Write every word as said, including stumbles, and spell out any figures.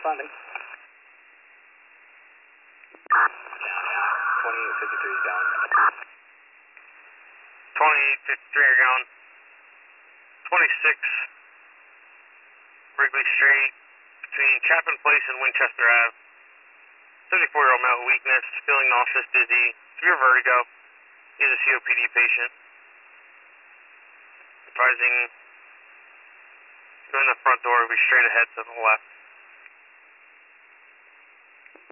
responding. twenty-eight fifty-three is down. twenty-eight fifty-three are going. twenty-six Wrigley Street between Chapman Place and Winchester Ave. seventy-four-year-old male with weakness, feeling nauseous, dizzy, severe vertigo. He is a C O P D patient. Advising, going to the front door, will be straight ahead to the left.